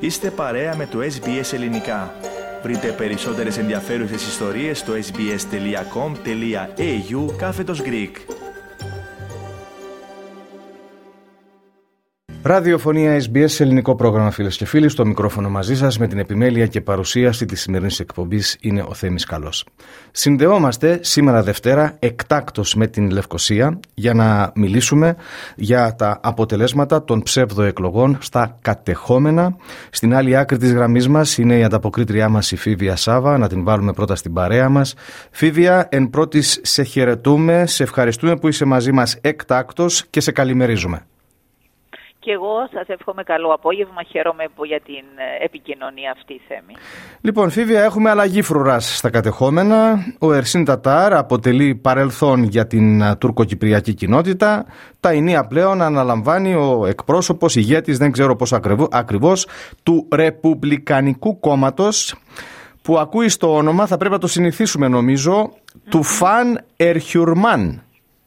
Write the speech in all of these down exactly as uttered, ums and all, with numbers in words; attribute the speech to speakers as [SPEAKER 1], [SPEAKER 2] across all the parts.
[SPEAKER 1] Είστε παρέα με το ες μπι ες Ελληνικά. Βρείτε περισσότερες ενδιαφέρουσες ιστορίες στο sbs.com.au κάθετος Greek.
[SPEAKER 2] Ραδιοφωνία ες μπι ες, ελληνικό πρόγραμμα, φίλες και φίλοι. Στο μικρόφωνο μαζί σας με την επιμέλεια και παρουσίαση της σημερινής εκπομπής είναι ο Θέμης Καλός. Συνδεόμαστε σήμερα Δευτέρα εκτάκτως με την Λευκοσία για να μιλήσουμε για τα αποτελέσματα των ψευδοεκλογών στα κατεχόμενα. Στην άλλη άκρη της γραμμής μας είναι η ανταποκρίτριά μας η Φίβια Σάβα. Να την βάλουμε πρώτα στην παρέα μας. Φίβια, εν πρώτης σε χαιρετούμε, σε ευχαριστούμε που είσαι μαζί μας εκτάκτως και σε καλημερίζουμε.
[SPEAKER 3] Και εγώ σας εύχομαι καλό απόγευμα, χαίρομαι για την επικοινωνία αυτή, Θέμη.
[SPEAKER 2] Λοιπόν, Φίβια, έχουμε αλλαγή φρουράς στα κατεχόμενα. Ο Ερσίν Τατάρ αποτελεί παρελθόν για την τουρκοκυπριακή κοινότητα. Τα ενία πλέον αναλαμβάνει ο εκπρόσωπος, ηγέτης, δεν ξέρω πώς ακριβώς, του Ρεπουμπλικανικού Κόμματος, που ακούει στο όνομα, θα πρέπει να το συνηθίσουμε νομίζω, mm-hmm. του Φαν Ερχιουρμάν.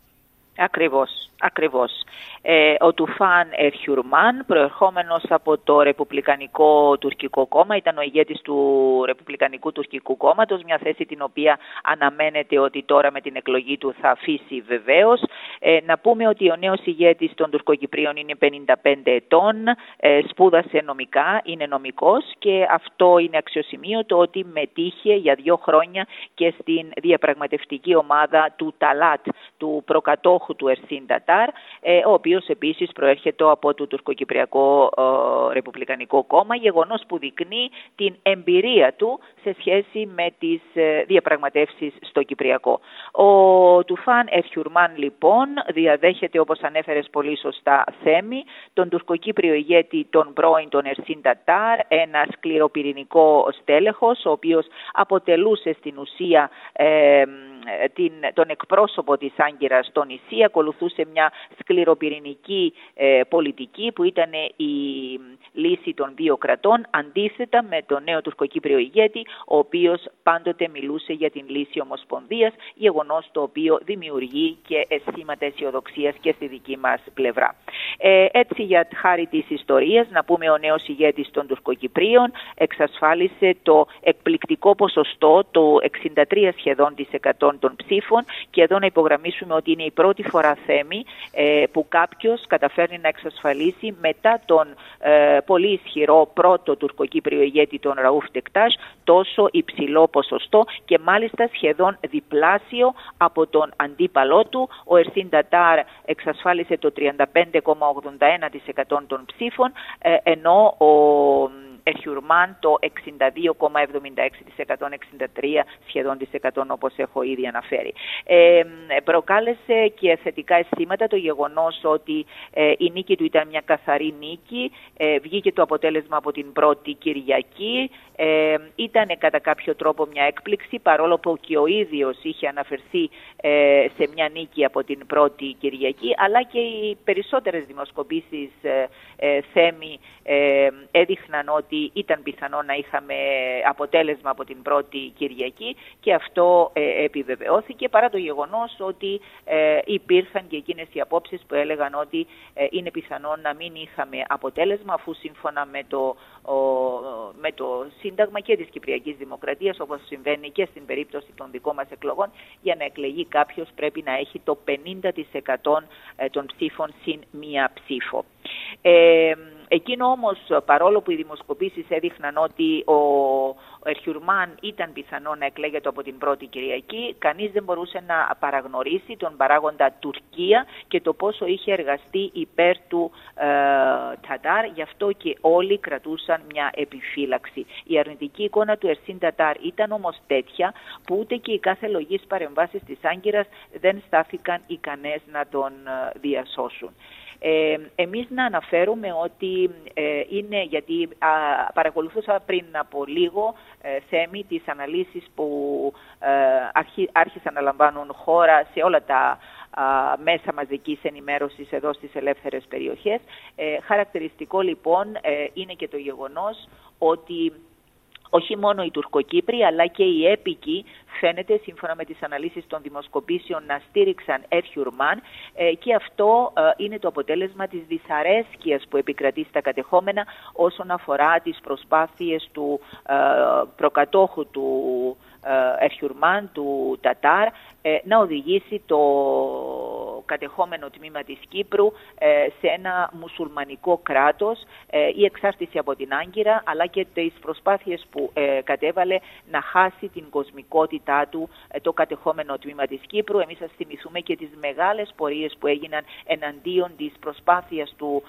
[SPEAKER 3] Ακριβώς, ακριβώς. Ε, ο Τουφάν Ερχιουρμάν, προερχόμενος από το Ρεπουμπλικανικό Τουρκικό Κόμμα, ήταν ο ηγέτης του Ρεπουμπλικανικού Τουρκικού Κόμματος, μια θέση την οποία αναμένεται ότι τώρα με την εκλογή του θα αφήσει βεβαίως. Ε, να πούμε ότι ο νέος ηγέτης των Τουρκοκυπρίων είναι πενήντα πέντε ετών, ε, σπούδασε νομικά, είναι νομικός και αυτό είναι αξιοσημείωτο ότι μετήχε για δύο χρόνια και στην διαπραγματευτική ομάδα του Ταλάτ, του προκατόχου του Ερσίν Τατάρ, ε, ο οποίος επίσης προέρχεται από το Τουρκοκυπριακό ε, Ρεπουμπλικανικό Κόμμα, γεγονός που δεικνύει την εμπειρία του σε σχέση με τις ε, διαπραγματεύσεις στο Κυπριακό. Ο Τουφάν Ερχιουρμάν λοιπόν διαδέχεται, όπως ανέφερες πολύ σωστά, Θέμη, τον τουρκοκύπριο ηγέτη τον πρώην τον Ερσίν Τατάρ, ένα σκληροπυρηνικό στέλεχος, ο οποίος αποτελούσε στην ουσία ε, την, τον εκπρόσωπο της Άγκυρας στο νησί, ακολουθούσε μια σκληροπυρηνική ε, πολιτική που ήταν η λύση των δύο κρατών, αντίθετα με τον νέο τουρκοκύπριο ηγέτη, ο οποίος πάντοτε μιλούσε για την λύση ομοσπονδίας, γεγονός το οποίο δημιουργεί και αισθήματα αισιοδοξίας και στη δική μας πλευρά. Ε, έτσι, για χάρη της ιστορίας, να πούμε, ο νέος ηγέτης των Τουρκοκυπρίων εξασφάλισε το εκπληκτικό ποσοστό, το εξήντα τρία σχεδόν της εκατό των ψήφων, και εδώ να υπογραμμίσουμε ότι είναι η πρώτη φορά, Θέμη, ε, που κάποιος καταφέρνει να εξασφαλίσει μετά τον ε, πολύ ισχυρό πρώτο τουρκοκύπριο ηγέτη τον Ραούφ Τεκτάζ τόσο υψηλό ποσοστό και μάλιστα σχεδόν διπλάσιο από τον αντίπαλό του. Ο Ερσίν Τατάρ εξασφάλισε το τριάντα πέντε κόμμα ογδόντα ένα τοις εκατό των ψήφων, ε, ενώ ο Ερχιουρμάν το εξήντα δύο κόμμα εβδομήντα έξι τοις εκατό, εξήντα τρία σχεδόν τοις εκατό, όπως έχω ήδη αναφέρει. Ε, προκάλεσε και θετικά αισθήματα το γεγονός ότι ε, η νίκη του ήταν μια καθαρή νίκη, ε, βγήκε το αποτέλεσμα από την πρώτη Κυριακή, ε, ήταν κατά κάποιο τρόπο μια έκπληξη, παρόλο που και ο ίδιος είχε αναφερθεί ε, σε μια νίκη από την πρώτη Κυριακή, αλλά και οι περισσότερες δημοσκοπήσεις ε, ε, Θέμη ε, έδειχναν ότι ήταν πιθανό να είχαμε αποτέλεσμα από την πρώτη Κυριακή, και αυτό ε, επιβεβαιώθηκε, παρά το γεγονός ότι ε, υπήρχαν και εκείνες οι απόψεις που έλεγαν ότι ε, είναι πιθανό να μην είχαμε αποτέλεσμα, αφού σύμφωνα με το, ο, με το Σύνταγμα και της Κυπριακής Δημοκρατίας, όπως συμβαίνει και στην περίπτωση των δικών μας εκλογών, για να εκλεγεί κάποιος πρέπει να έχει το πενήντα τοις εκατό των ψήφων συν μία ψήφο. Ε, Εκείνο όμως, παρόλο που οι δημοσκοπήσεις έδειχναν ότι ο Ερχιουρμάν ήταν πιθανό να εκλέγεται από την πρώτη Κυριακή, κανείς δεν μπορούσε να παραγνωρίσει τον παράγοντα Τουρκία και το πόσο είχε εργαστεί υπέρ του ε, Τατάρ, γι' αυτό και όλοι κρατούσαν μια επιφύλαξη. Η αρνητική εικόνα του Ερσίν Τατάρ ήταν όμως τέτοια που ούτε και οι κάθε λογής παρεμβάσεις της Άγκυρας δεν στάθηκαν ικανές να τον διασώσουν. Ε, εμείς να αναφέρουμε ότι ε, είναι, γιατί α, παρακολουθούσα πριν από λίγο ε, Θέμη τις αναλύσεις που ε, αρχί, άρχισαν να λαμβάνουν χώρα σε όλα τα α, μέσα μαζικής ενημέρωσης εδώ στις ελεύθερες περιοχές. Ε, χαρακτηριστικό λοιπόν ε, είναι και το γεγονός ότι όχι μόνο οι Τουρκοκύπροι αλλά και οι έπικοι φαίνεται σύμφωνα με τις αναλύσεις των δημοσκοπήσεων να στήριξαν Ερχιουρμάν ε, και αυτό ε, είναι το αποτέλεσμα της δυσαρέσκειας που επικρατεί στα κατεχόμενα όσον αφορά τις προσπάθειες του ε, προκατόχου του Ερχιουρμάν, του Τατάρ, να οδηγήσει το κατεχόμενο τμήμα της Κύπρου σε ένα μουσουλμανικό κράτος. Η εξάρτηση από την Άγκυρα αλλά και τις προσπάθειες που κατέβαλε να χάσει την κοσμικότητά του το κατεχόμενο τμήμα της Κύπρου. Εμείς σας θυμηθούμε και τις μεγάλες πορείες που έγιναν εναντίον της προσπάθειας του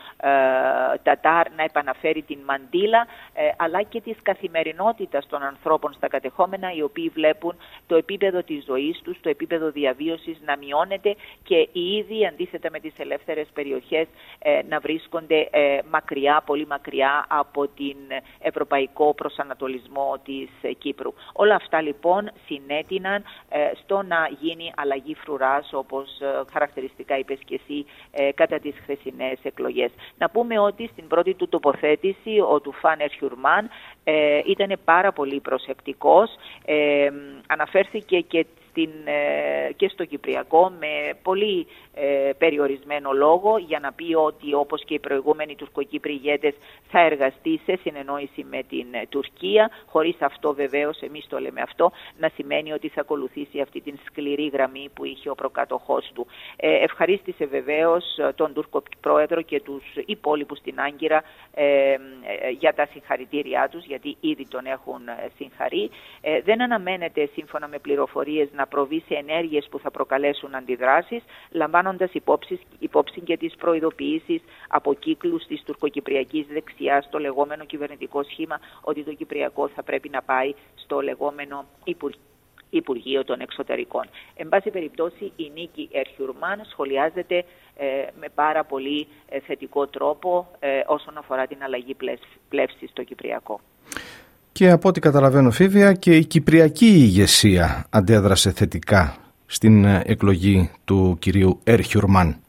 [SPEAKER 3] Τατάρ να επαναφέρει την Μαντήλα αλλά και της καθημερινότητας των ανθρώπων στα κατεχόμενα, οι οποίοι βλέπουν το επίπεδο της ζωής τους, το επίπεδο διαβίωσης να μειώνεται και οι ίδιοι αντίθετα με τις ελεύθερες περιοχές ε, να βρίσκονται ε, μακριά, πολύ μακριά από την ευρωπαϊκό προσανατολισμό της ε, Κύπρου. Όλα αυτά λοιπόν συνέτειναν ε, στο να γίνει αλλαγή φρουράς, όπως ε, χαρακτηριστικά είπες και εσύ, ε, κατά τις χθεσινές εκλογές. Να πούμε ότι στην πρώτη του τοποθέτηση ο Τουφάν Ερχιουρμάν ε, ήταν πάρα πολύ προσεκτικός. Ε, αναφέρθηκε και, στην, ε, και στο Κυπριακό με πολύ ε, περιορισμένο λόγο για να πει ότι όπως και οι προηγούμενοι τουρκοκύπροι ηγέτες θα εργαστεί σε συνεννόηση με την ε, Τουρκία, χωρίς αυτό βεβαίως, εμείς το λέμε αυτό, να σημαίνει ότι θα ακολουθήσει αυτή την σκληρή γραμμή που είχε ο προκάτοχός του. Ε, ευχαρίστησε βεβαίως τον Τούρκο πρόεδρο και τους υπόλοιπους στην Άγκυρα ε, ε, για τα συγχαρητήριά τους, γιατί ήδη τον έχουν συγχαρεί. Ε, δεν αναμένεται σύμφωνα με πληροφορίες να προβεί σε ενέργειες που θα προκαλέσουν αντιδράσεις, λαμβάνοντας υπόψη, υπόψη και τις προειδοποιήσεις από κύκλους της τουρκοκυπριακής δεξιάς στο λεγόμενο κυβερνητικό σχήμα ότι το Κυπριακό θα πρέπει να πάει στο λεγόμενο Υπουργείο. Υπουργείο των Εξωτερικών. Εν πάση περιπτώσει, η νίκη Ερχιουρμάν σχολιάζεται ε, με πάρα πολύ ε, θετικό τρόπο ε, όσον αφορά την αλλαγή πλεύσης στο Κυπριακό.
[SPEAKER 2] Και από ό,τι καταλαβαίνω, Φίβια, και η κυπριακή ηγεσία αντέδρασε θετικά στην εκλογή του κυρίου Ερχιουρμάν.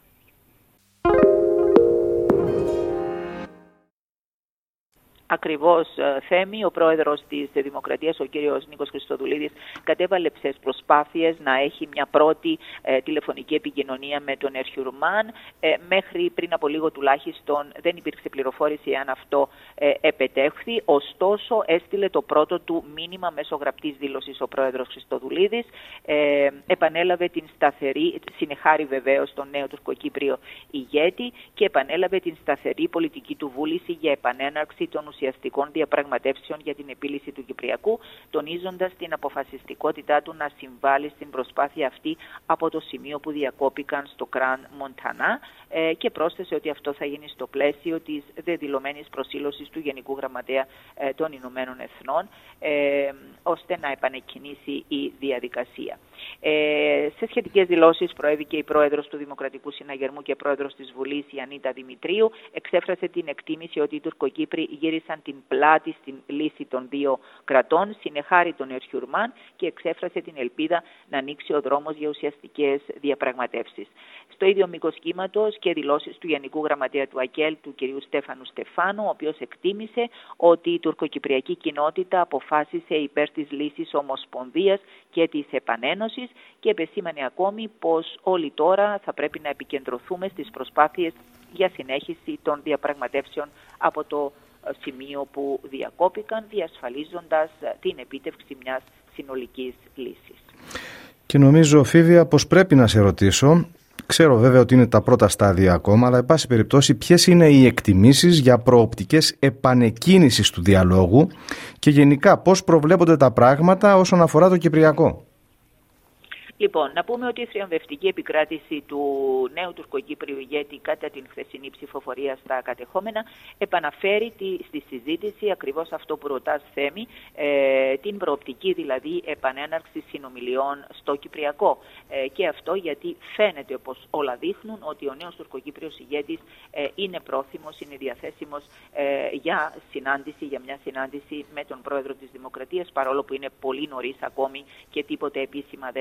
[SPEAKER 3] Ακριβώς, Θέμη, ο πρόεδρος της Δημοκρατίας, ο κύριος Νίκος Χριστοδουλίδης, κατέβαλε ψες προσπάθειες να έχει μια πρώτη ε, τηλεφωνική επικοινωνία με τον Ερχιουρμάν. Ε, μέχρι πριν από λίγο τουλάχιστον δεν υπήρξε πληροφόρηση αν αυτό ε, επετέχθη. Ωστόσο, έστειλε το πρώτο του μήνυμα μέσω γραπτής δήλωσης ο πρόεδρος Χριστοδουλίδης. Ε, επανέλαβε την σταθερή, συνεχάρη βεβαίως τον νέο τουρκοκύπριο ηγέτη και επανέλαβε την σταθερή πολιτική του βούληση για επανέναρξη των ουσιαστικών διαπραγματεύσεων για την επίλυση του Κυπριακού, τονίζοντας την αποφασιστικότητά του να συμβάλλει στην προσπάθεια αυτή από το σημείο που διακόπηκαν στο Κραν Μοντανά ε, και πρόσθεσε ότι αυτό θα γίνει στο πλαίσιο της δεδηλωμένης προσήλωσης του Γενικού Γραμματέα ε, των Ηνωμένων Εθνών ε, ώστε να επανεκκινήσει η διαδικασία. Ε, σε σχετικές δηλώσεις προέβη και η πρόεδρος του Δημοκρατικού Συναγερμού και πρόεδρος της Βουλής, η Ανίτα Δημητρίου, εξέφρασε την εκτίμηση ότι οι Τουρκοκύπροι γύρισαν την πλάτη στην λύση των δύο κρατών, συνεχάρη τον Ερχιουρμάν και εξέφρασε την ελπίδα να ανοίξει ο δρόμος για ουσιαστικές διαπραγματεύσεις. Στο ίδιο μήκος κύματος και δηλώσεις του Γενικού Γραμματέα του ΑΚΕΛ, του κ. Στέφανου Στεφάνου, ο οποίος εκτίμησε ότι η τουρκοκυπριακή κοινότητα αποφάσισε υπέρ της λύσης ομοσπονδίας και της επανένωσης και επεσήμανε ακόμη πως όλοι τώρα θα πρέπει να επικεντρωθούμε στις προσπάθειες για συνέχιση των διαπραγματεύσεων από το σημείο που διακόπηκαν, διασφαλίζοντας την επίτευξη μιας συνολικής λύσης.
[SPEAKER 2] Και νομίζω, Φίβια, πως πρέπει να σε ρωτήσω, ξέρω βέβαια ότι είναι τα πρώτα στάδια ακόμα, αλλά εν πάση περιπτώσει ποιες είναι οι εκτιμήσεις για προοπτικές επανεκκίνησης του διαλόγου και γενικά πώς προβλέπονται τα πράγματα όσον αφορά το Κυπριακό.
[SPEAKER 3] Λοιπόν, να πούμε ότι η θριαμβευτική επικράτηση του νέου τουρκοκύπριου ηγέτη κατά την χθεσινή ψηφοφορία στα κατεχόμενα επαναφέρει τη, στη συζήτηση ακριβώς αυτό που ρωτάς, Θέμη, ε, την προοπτική δηλαδή επανέναρξη συνομιλιών στο Κυπριακό. Ε, και αυτό γιατί φαίνεται, όπως όλα δείχνουν, ότι ο νέος τουρκοκύπριος ηγέτης ε, είναι πρόθυμος, είναι διαθέσιμος ε, για συνάντηση, για μια συνάντηση με τον πρόεδρο της Δημοκρατίας, παρόλο που είναι πολύ νωρίς ακόμη και τίποτε επίσημα δεν έχει λεχθεί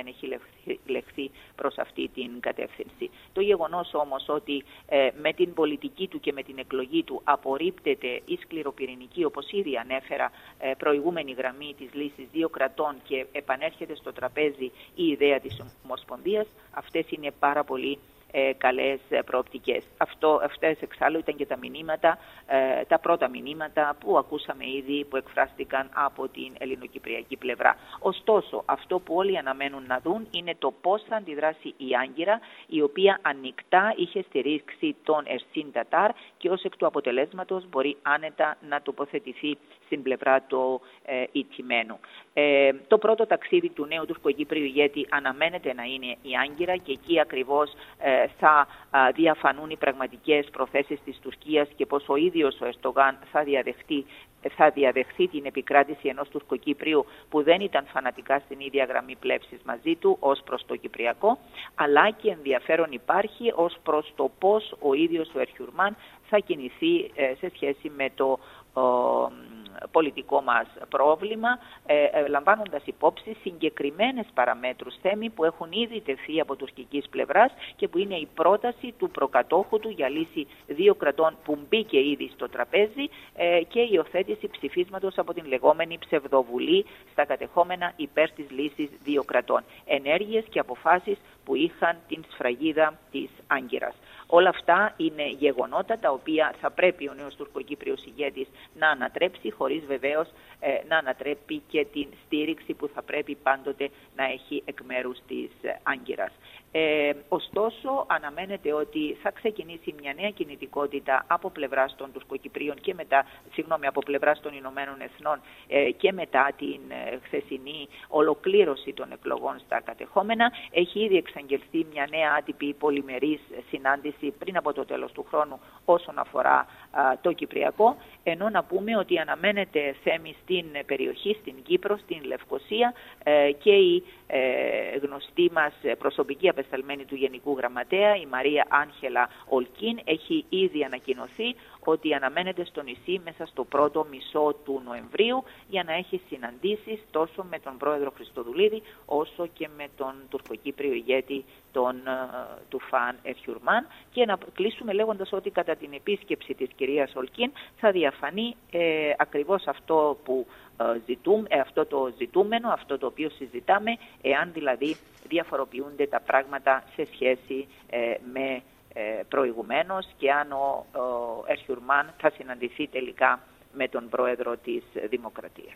[SPEAKER 3] λεχθεί προς αυτή την κατεύθυνση. Το γεγονός όμως ότι ε, με την πολιτική του και με την εκλογή του απορρίπτεται η σκληροπυρηνική, όπως ήδη ανέφερα, ε, προηγούμενη γραμμή της λύσης δύο κρατών και επανέρχεται στο τραπέζι η ιδέα της Ομοσπονδίας, αυτές είναι πάρα πολύ Ε, καλές προοπτικές. Αυτό, αυτές εξάλλου ήταν και τα μηνύματα, ε, τα πρώτα μηνύματα που ακούσαμε ήδη, που εκφράστηκαν από την ελληνοκυπριακή πλευρά. Ωστόσο, αυτό που όλοι αναμένουν να δουν είναι το πώς θα αντιδράσει η Άγκυρα, η οποία ανοιχτά είχε στηρίξει τον Ερσίν Τατάρ και ως εκ του αποτελέσματος μπορεί άνετα να τοποθετηθεί στην πλευρά του ε, ηττημένου. Ε, το πρώτο ταξίδι του νέου τουρκοκύπριου ηγέτη αναμένεται να είναι η Άγκυρα και εκεί ακριβώς ε, θα διαφανούν οι πραγματικές προθέσεις της Τουρκίας και πως ο ίδιος ο Ερντογάν θα διαδεχτεί, θα διαδεχθεί την επικράτηση ενός Τουρκοκύπριου που δεν ήταν φανατικά στην ίδια γραμμή πλεύσης μαζί του ως προς το Κυπριακό, αλλά και ενδιαφέρον υπάρχει ως προς το πώς ο ίδιος ο Ερχιουρμάν θα κινηθεί σε σχέση με το ο, πολιτικό μας πρόβλημα, ε, ε, λαμβάνοντας υπόψη συγκεκριμένες παραμέτρους θέμη που έχουν ήδη τεθεί από τουρκικής πλευράς και που είναι η πρόταση του προκατόχου του για λύση δύο κρατών που μπήκε ήδη στο τραπέζι ε, και η υιοθέτηση ψηφίσματος από την λεγόμενη ψευδοβουλή στα κατεχόμενα υπέρ της λύσης δύο κρατών. Ενέργειες και αποφάσεις που είχαν την σφραγίδα της Άγκυρας. Όλα αυτά είναι γεγονότα τα οποία θα πρέπει ο νέος τουρκοκύπριος ηγέτης να ανατρέψει, χωρίς βεβαίως ε, να ανατρέπει και την στήριξη που θα πρέπει πάντοτε να έχει εκ μέρους της Άγκυρας. Ε, ωστόσο, αναμένεται ότι θα ξεκινήσει μια νέα κινητικότητα από πλευράς των Τουρκοκυπρίων και μετά, συγγνώμη, από πλευράς των Ηνωμένων Εθνών ε, και μετά την ε, χθεσινή ολοκλήρωση των εκλογών στα κατεχόμενα. Έχει ήδη εξαγγελθεί μια νέα άτυπη πολυμερής συνάντηση πριν από το τέλος του χρόνου όσον αφορά α, το Κυπριακό, ενώ να πούμε ότι αναμένεται θέμη στην περιοχή, στην Κύπρο, στην Λευκοσία ε, και η ε, γνωστή μας προσωπική απεσταλμένη του Γενικού Γραμματέα, η Μαρία Άγχελα Ολκίν, έχει ήδη ανακοινωθεί ότι αναμένεται στο νησί μέσα στο πρώτο μισό του Νοεμβρίου για να έχει συναντήσεις τόσο με τον πρόεδρο Χριστοδουλίδη όσο και με τον τουρκοκύπριο ηγέτη τον, του Φαν Ερχιουρμάν, και να κλείσουμε λέγοντας ότι κατά την επίσκεψη της κυρίας Ολκίν θα διαφανεί ε, ακριβώς αυτό που ε, ζητούμε, ε, αυτό το ζητούμενο, αυτό το οποίο συζητάμε, εάν δηλαδή διαφοροποιούνται τα πράγματα σε σχέση ε, με προηγουμένως και αν ο, ο Ερχιουρμάν θα συναντηθεί τελικά με τον πρόεδρο της Δημοκρατίας.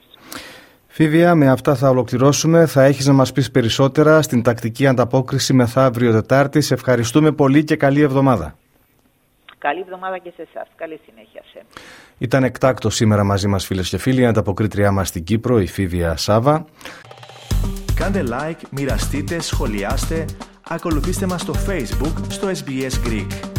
[SPEAKER 2] Φίβια, με αυτά θα ολοκληρώσουμε. Θα έχεις να μας πεις περισσότερα στην τακτική ανταπόκριση μεθαύριο Τετάρτη. Σε ευχαριστούμε πολύ και καλή εβδομάδα.
[SPEAKER 3] Καλή εβδομάδα και σε εσάς. Καλή συνέχεια. Σε.
[SPEAKER 2] Ήταν εκτάκτο σήμερα μαζί μας, φίλες και φίλοι, η ανταποκρίτριά μας στην Κύπρο, η Φίβια Σάβα.
[SPEAKER 1] Κάντε like, μοιραστείτε, σχολιάστε, ακολουθήστε μας στο Facebook, στο ες μπι ες Greek.